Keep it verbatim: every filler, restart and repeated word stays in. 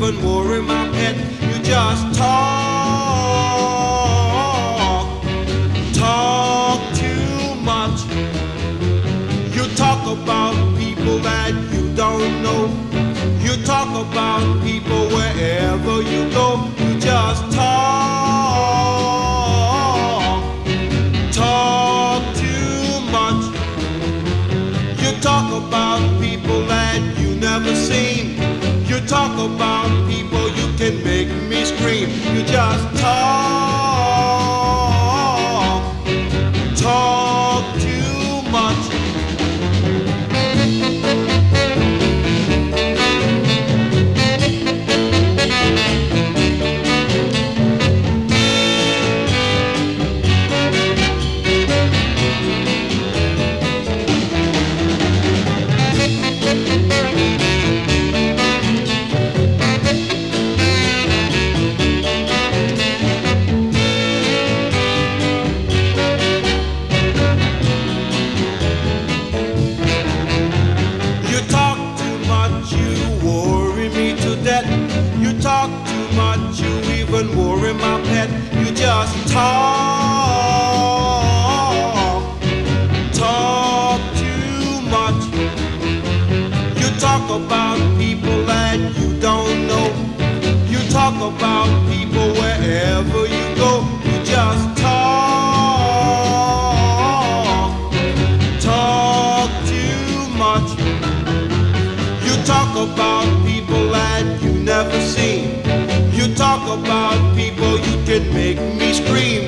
even worry my pet. You just talk, talk too much. You talk about people that you don't know. You talk about people wherever you go. You just talk, talk too much. You talk about people that you never seen. You talk about people, you can make me scream. You just talk, talk too much. You talk too much, you even worry my pet. You just talk, talk too much. You talk about people that you don't know. You talk about people wherever you go. You just talk, talk too much. You talk about people that you never seen. You talk about people, you can make me scream.